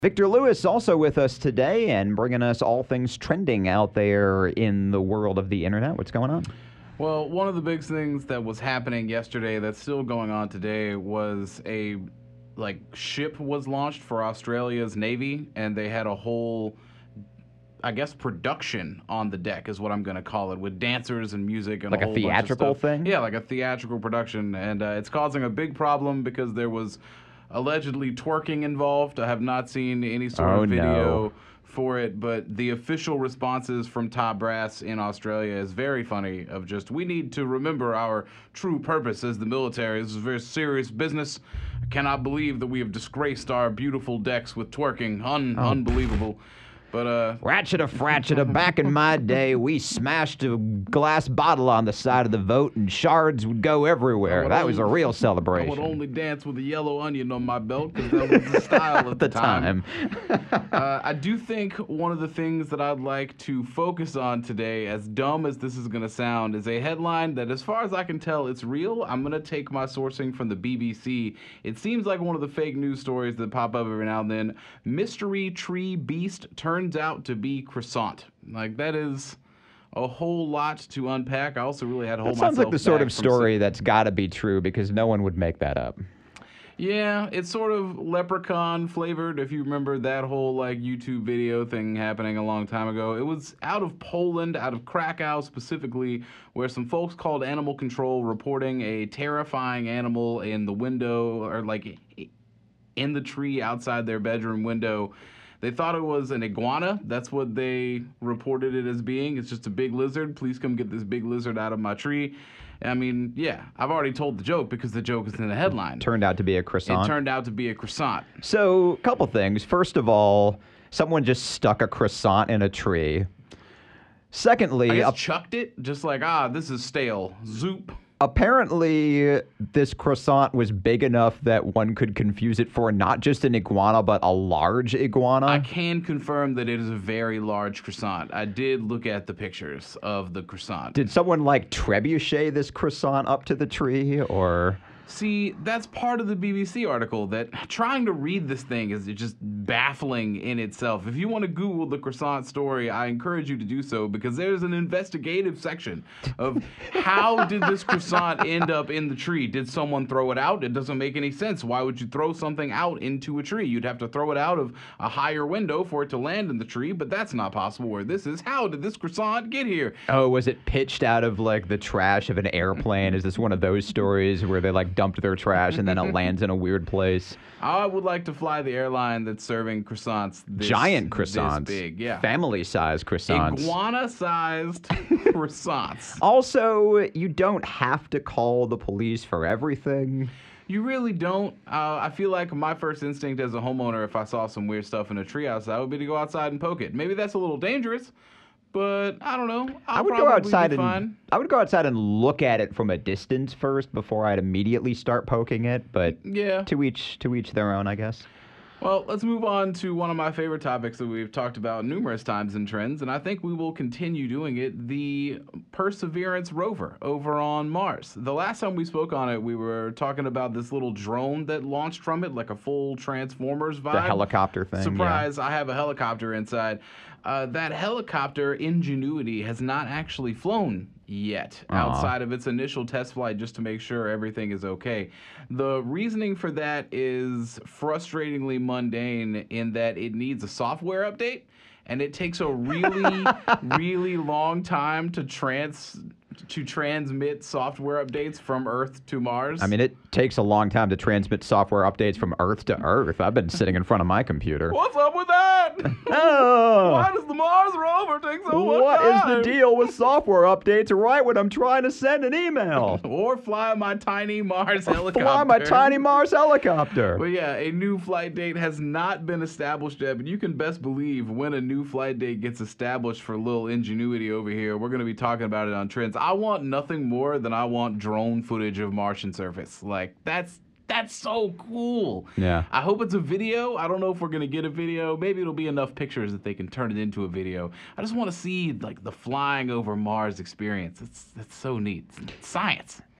Victor Lewis also with us today and bringing us all things trending out there in the world of the internet. What's going on? Well, one of the big things that was happening yesterday that's still going on today was a ship was launched for Australia's Navy, and they had a whole, I guess, production on the deck is what I'm going to call it, with dancers and music and Like a a whole theatrical bunch of stuff. thing? Yeah, like a theatrical production, and it's causing a big problem because there was allegedly twerking involved. I have not seen any sort of video for it, but the official responses from top brass in Australia is very funny, of just, we need to remember our true purpose as the military. This is very serious business. I cannot believe that we have disgraced our beautiful decks with twerking. Unbelievable. But Ratcheta, back in my day, we smashed a glass bottle on the side of the boat and shards would go everywhere. That was a real celebration. I would only dance with a yellow onion on my belt because that was the style at the time. I do think one of the things that I'd like to focus on today, as dumb as this is going to sound, is a headline that, as far as I can tell, it's real. I'm going to take my sourcing from the BBC. It seems like one of the fake news stories that pop up every now and then. Mystery tree beast turns out to be croissant. Like, that is a whole lot to unpack. I also really had to hold myself back. Sounds like the sort of story that's got to be true because no one would make that up. Yeah, it's sort of leprechaun flavored, if you remember that whole YouTube video thing happening a long time ago. It was out of Poland, out of Krakow specifically, where some folks called animal control reporting a terrifying animal in the window, or in the tree outside their bedroom window. They thought it was an iguana. That's what they reported it as being. It's just a big lizard. Please come get this big lizard out of my tree. I mean, yeah, I've already told the joke because the joke is in the headline. Turned out to be a croissant. It turned out to be a croissant. So, a couple things. First of all, someone just stuck a croissant in a tree. Secondly, I guess chucked it, just like, this is stale. Zoop. Apparently, this croissant was big enough that one could confuse it for not just an iguana, but a large iguana. I can confirm that it is a very large croissant. I did look at the pictures of the croissant. Did someone trebuchet this croissant up to the tree, or? See, that's part of the BBC article, that trying to read this thing is just baffling in itself. If you want to Google the croissant story, I encourage you to do so, because there's an investigative section of how did this croissant end up in the tree? Did someone throw it out? It doesn't make any sense. Why would you throw something out into a tree? You'd have to throw it out of a higher window for it to land in the tree, but that's not possible where this is. How did this croissant get here? Oh, was it pitched out of the trash of an airplane? Is this one of those stories where they dumped their trash and then it lands in a weird place? I would like to fly the airline that's serving croissants giant croissants. This big, yeah. Family-sized croissants. Iguana-sized croissants. Also, you don't have to call the police for everything. You really don't. I feel like my first instinct as a homeowner, if I saw some weird stuff in a tree outside, would be to go outside and poke it. Maybe that's a little dangerous, but I don't know. I would go outside and look at it from a distance first before I'd immediately start poking it. But yeah, to each their own, I guess. Well, let's move on to one of my favorite topics that we've talked about numerous times in Trends, and I think we will continue doing it, the Perseverance rover over on Mars. The last time we spoke on it, we were talking about this little drone that launched from it, like a full Transformers vibe. The helicopter thing. Surprise, yeah. I have a helicopter inside. That helicopter, Ingenuity, has not actually flown yet outside of its initial test flight, just to make sure everything is okay. The reasoning for that is frustratingly mundane in that it needs a software update, and it takes a really, really long time to transmit software updates from Earth to Mars. I mean, it takes a long time to transmit software updates from Earth to Earth. I've been sitting in front of my computer. What's up with that? Oh. Why does the Mars rover take so much time? What is the deal with software updates right when I'm trying to send an email? Or fly my tiny Mars helicopter. Fly my tiny Mars helicopter. But yeah, a new flight date has not been established yet, but you can best believe when a new flight date gets established for little Ingenuity over here, we're going to be talking about it on Trends. I want nothing more than I want drone footage of Martian surface. That's so cool. Yeah. I hope it's a video. I don't know if we're going to get a video. Maybe it'll be enough pictures that they can turn it into a video. I just want to see the flying over Mars experience. It's so neat. It's science.